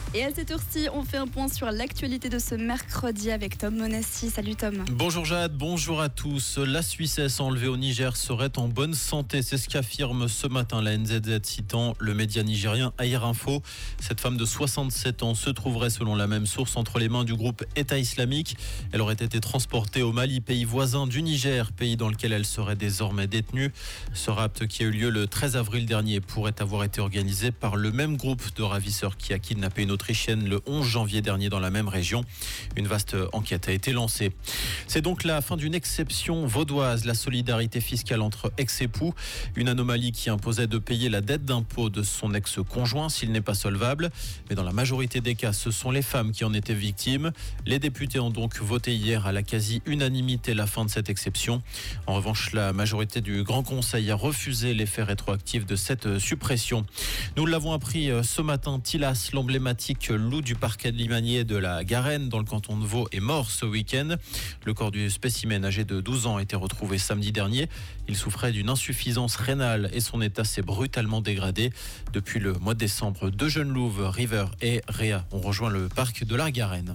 Et à cette heure-ci, on fait un point sur l'actualité de ce mercredi avec Tom Monassi. Salut Tom. Bonjour Jade, bonjour à tous. La Suissesse enlevée au Niger serait en bonne santé. C'est ce qu'affirme ce matin la NZZ citant le média nigérien Air Info. Cette femme de 67 ans se trouverait selon la même source entre les mains du groupe État islamique. Elle aurait été transportée au Mali, pays voisin du Niger, pays dans lequel elle serait désormais détenue. Ce rapt qui a eu lieu le 13 avril dernier pourrait avoir été organisé par le même groupe de ravisseurs qui a kidnappé une Autrichienne le 11 janvier dernier dans la même région. Une vaste enquête a été lancée. C'est donc la fin d'une exception vaudoise, la solidarité fiscale entre ex-époux. Une anomalie qui imposait de payer la dette d'impôt de son ex-conjoint s'il n'est pas solvable. Mais dans la majorité des cas, ce sont les femmes qui en étaient victimes. Les députés ont donc voté hier à la quasi-unanimité la fin de cette exception. En revanche, la majorité du Grand Conseil a refusé l'effet rétroactif de cette suppression. Nous l'avons appris ce matin, Tilas, l'emblématique loup du parc alimentaire de la Garenne dans le canton de Vaud est mort ce week-end. Le corps du spécimen âgé de 12 ans a été retrouvé samedi dernier. Il souffrait d'une insuffisance rénale et son état s'est brutalement dégradé. Depuis le mois de décembre, 2 jeunes louves, River et Rhea, ont rejoint le parc de la Garenne.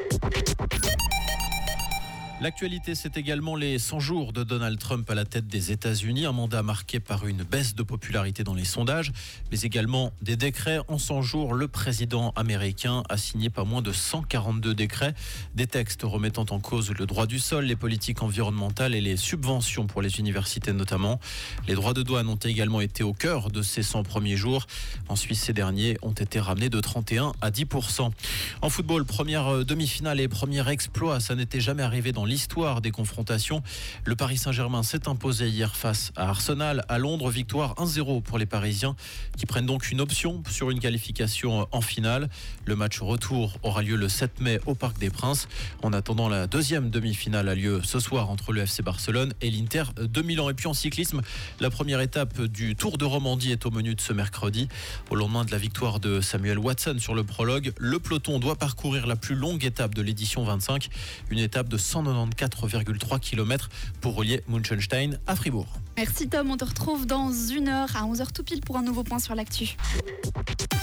L'actualité, c'est également les 100 jours de Donald Trump à la tête des États-Unis, un mandat marqué par une baisse de popularité dans les sondages, mais également des décrets. En 100 jours, le président américain a signé pas moins de 142 décrets, des textes remettant en cause le droit du sol, les politiques environnementales et les subventions pour les universités notamment. Les droits de douane ont également été au cœur de ces 100 premiers jours. En Suisse, ces derniers ont été ramenés de 31 à 10%. En football, première demi-finale et premier exploit, ça n'était jamais arrivé dans l'histoire des confrontations. Le Paris Saint-Germain s'est imposé hier face à Arsenal à Londres. Victoire 1-0 pour les Parisiens qui prennent donc une option sur une qualification en finale. Le match retour aura lieu le 7 mai au Parc des Princes. En attendant, la deuxième demi-finale a lieu ce soir entre le FC Barcelone et l'Inter de Milan. Et puis en cyclisme, la première étape du Tour de Romandie est au menu de ce mercredi. Au lendemain de la victoire de Samuel Watson sur le prologue, le peloton doit parcourir la plus longue étape de l'édition 25, une étape de 194,3 km pour relier Münchenstein à Fribourg. Merci Tom, on te retrouve dans 1 heure à 11h tout pile pour un nouveau point sur l'actu.